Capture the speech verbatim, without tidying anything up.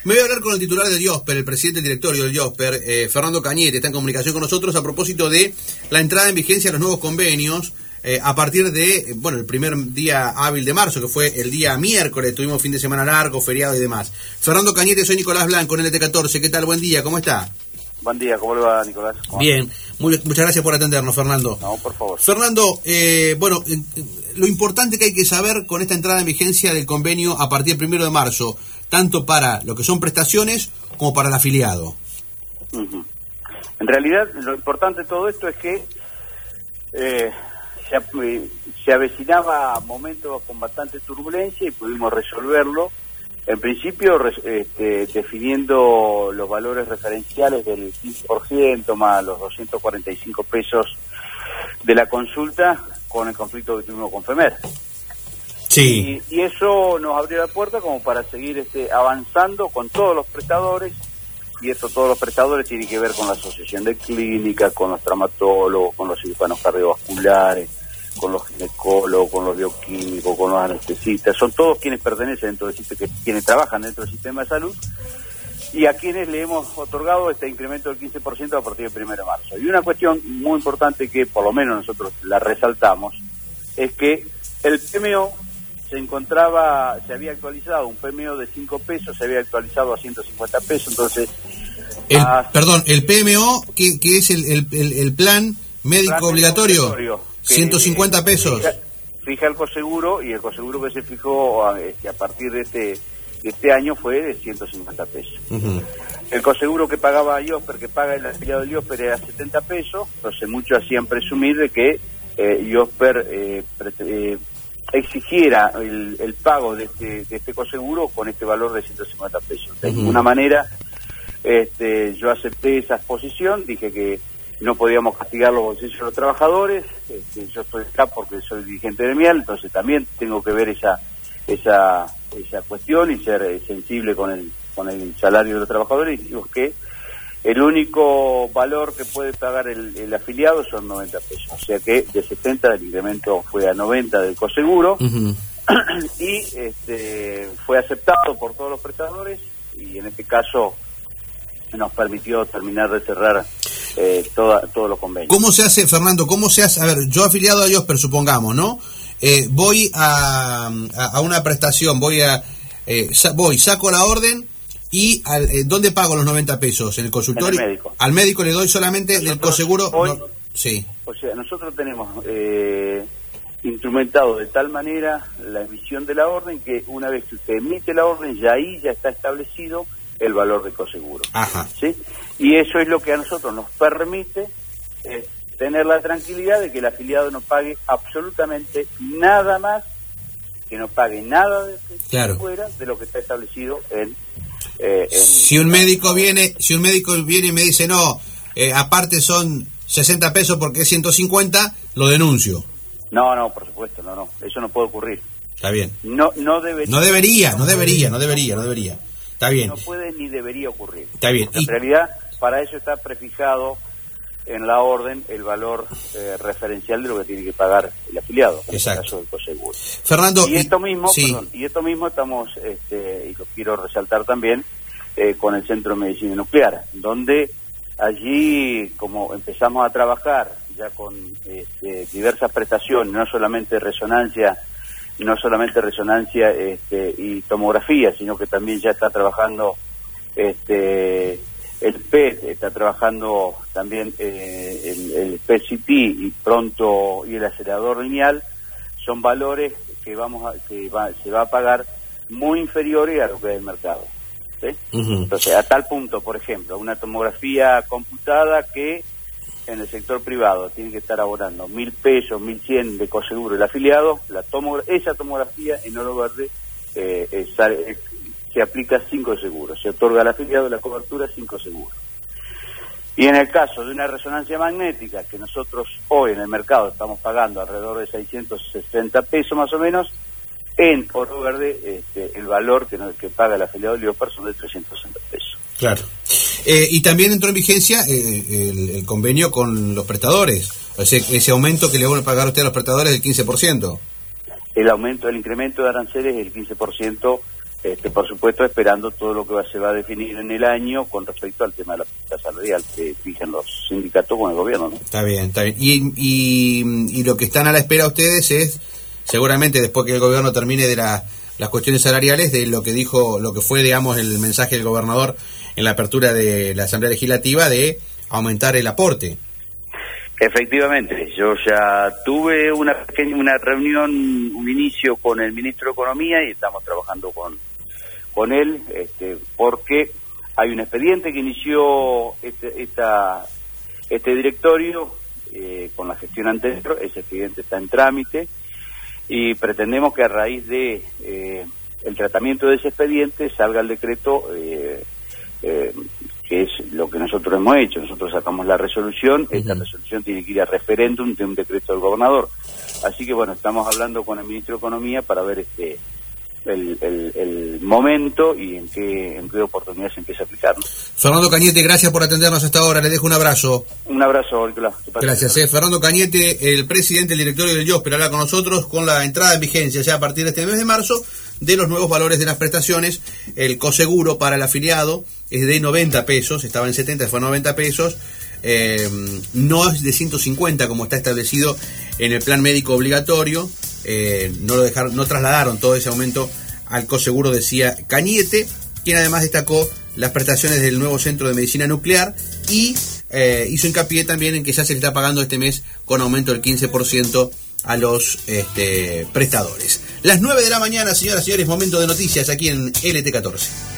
Me voy a hablar con el titular del IOSPER, el presidente del directorio del IOSPER, eh, Fernando Cañete, está en comunicación con nosotros a propósito de la entrada en vigencia de los nuevos convenios eh, a partir de, bueno, el primer día hábil de marzo, que fue el día miércoles, tuvimos fin de semana largo, feriado y demás. Fernando Cañete, soy Nicolás Blanco, en L T catorce, ¿qué tal? Buen día, ¿cómo está? Buen día, ¿cómo le va, Nicolás? Bien, muy, muchas gracias por atendernos, Fernando. No, por favor. Fernando, eh, bueno, eh, lo importante que hay que saber con esta entrada en vigencia del convenio a partir del primero de marzo, tanto para lo que son prestaciones como para el afiliado. Uh-huh. En realidad, lo importante de todo esto es que eh, se, se avecinaba momentos con bastante turbulencia y pudimos resolverlo. En principio, este, definiendo los valores referenciales del quince por ciento más los doscientos cuarenta y cinco pesos de la consulta con el conflicto que tuvimos con FEMER. Sí. Y, y eso nos abrió la puerta como para seguir este, avanzando con todos los prestadores, y esto todos los prestadores tienen que ver con la asociación de clínicas, con los traumatólogos, con los cirujanos cardiovasculares, con los ginecólogos, con los bioquímicos, con los anestesistas, son todos quienes pertenecen dentro del sistema, quienes trabajan dentro del sistema de salud, y a quienes le hemos otorgado este incremento del quince por ciento a partir del primero de marzo. Y una cuestión muy importante que por lo menos nosotros la resaltamos, es que el P M O se encontraba, se había actualizado, un P M O de cinco pesos, se había actualizado a ciento cincuenta pesos, entonces... El, a, perdón, el P M O, que, que es el, el, el, el plan médico plan obligatorio, obligatorio ciento cincuenta pesos. Fija, fija el coseguro, y el coseguro que se fijó a, este, a partir de este, de este año fue de ciento cincuenta pesos. Uh-huh. El coseguro que pagaba IOSPER, que paga el afiliado del IOSPER, era setenta pesos, entonces muchos hacían presumir de que eh, IOSPER eh, eh, exigiera el, el pago de este, de este coseguro con este valor de ciento cincuenta pesos. De uh-huh. ninguna manera este, yo acepté esa posición, dije que no podíamos castigar los bolsillos de los trabajadores, este, yo estoy acá porque soy dirigente gremial, entonces también tengo que ver esa esa esa cuestión y ser eh, sensible con el con el salario de los trabajadores, y digo que el único valor que puede pagar el, el afiliado son noventa pesos, o sea que de setenta el incremento fue a noventa del coseguro, uh-huh. y este, fue aceptado por todos los prestadores, y en este caso nos permitió terminar de cerrar eh, toda, todos los convenios. ¿Cómo se hace, Fernando? ¿Cómo se hace? A ver, yo afiliado a IOSPER, supongamos, ¿no? Eh, voy a, a, a una prestación, voy a eh, sa- voy, saco la orden y al, eh, ¿dónde pago los noventa pesos? ¿En el consultorio? En el médico. Al médico le doy solamente nosotros, del coseguro. Hoy, no, sí. O sea, nosotros tenemos eh, instrumentado de tal manera la emisión de la orden que una vez que usted emite la orden, ya ahí ya está establecido el valor de coseguro. Ajá. ¿Sí? Y eso es lo que a nosotros nos permite eh, tener la tranquilidad de que el afiliado no pague absolutamente nada más, que no pague nada de que claro. fuera de lo que está establecido en, eh, en... Si un médico viene, si un médico viene y me dice, no, eh, aparte son sesenta pesos porque es ciento cincuenta, lo denuncio. No, no, por supuesto, no, no, eso no puede ocurrir. Está bien. No, no debería. No debería, no debería, no debería, no debería. Está bien. No puede ni debería ocurrir. Está bien. En y... realidad, para eso está prefijado en la orden el valor eh, referencial de lo que tiene que pagar el afiliado, en Exacto. el caso del coseguro. Fernando, y esto mismo, sí. perdón, y esto mismo estamos, este, y lo quiero resaltar también, eh, con el Centro de Medicina Nuclear, donde allí, como empezamos a trabajar ya con este, diversas prestaciones, no solamente resonancia, no solamente resonancia este, y tomografía, sino que también ya está trabajando este el P E T, está trabajando también eh, el, el P E T C T y pronto y el acelerador lineal, son valores que vamos a, que va, se va a pagar muy inferiores a lo que es el mercado. ¿Sí? Uh-huh. Entonces, a tal punto, por ejemplo, una tomografía computada que en el sector privado tiene que estar abonando mil pesos, mil cien de coseguro el afiliado, la tomogra- esa tomografía en oro verde eh, eh, sale, eh, se aplica cinco seguros, se otorga al afiliado la cobertura cinco seguros. Y en el caso de una resonancia magnética, que nosotros hoy en el mercado estamos pagando alrededor de seiscientos sesenta pesos más o menos, en oro verde este, el valor que, no, que paga el afiliado de IOSPER son de trescientos sesenta pesos. Claro. Eh, y también entró en vigencia eh, el, el convenio con los prestadores, ese, ese aumento que le van a pagar a usted a los prestadores del quince por ciento. El aumento, el incremento de aranceles es el quince por ciento Este, por supuesto, esperando todo lo que va, se va a definir en el año con respecto al tema de la política salarial que fijan los sindicatos con el gobierno, ¿no? Está bien, está bien. Y, y, y lo que están a la espera ustedes es, seguramente después que el gobierno termine de la, las cuestiones salariales, de lo que dijo, lo que fue, digamos, el mensaje del gobernador en la apertura de la Asamblea Legislativa de aumentar el aporte. Efectivamente, yo ya tuve una pequeña, una reunión, un inicio con el ministro de Economía y estamos trabajando con con él, este, porque hay un expediente que inició este, esta, este directorio eh, con la gestión anterior. Ese expediente está en trámite y pretendemos que a raíz de eh, el tratamiento de ese expediente salga el decreto, eh, eh, que es lo que nosotros hemos hecho. Nosotros sacamos la resolución, uh-huh. Esta resolución tiene que ir a referéndum de un decreto del gobernador. Así que bueno, estamos hablando con el ministro de Economía para ver este El, el, el momento y en qué, en qué oportunidad se empieza a aplicar, ¿no? Fernando Cañete, gracias por atendernos hasta ahora, le dejo un abrazo. Un abrazo, Nicolás. Gracias, eh. Fernando Cañete, el presidente del directorio del IOSPER, habla con nosotros con la entrada en vigencia ya a partir de este mes de marzo de los nuevos valores de las prestaciones. El coseguro para el afiliado es de noventa pesos, estaba en setenta, fue noventa pesos. Eh, no es de ciento cincuenta como está establecido en el plan médico obligatorio. Eh, no lo dejaron, no trasladaron todo ese aumento al coseguro, decía Cañete, quien además destacó las prestaciones del nuevo centro de medicina nuclear y eh, hizo hincapié también en que ya se le está pagando este mes con aumento del quince por ciento a los este, prestadores. Las nueve de la mañana, señoras y señores, momento de noticias aquí en L T catorce.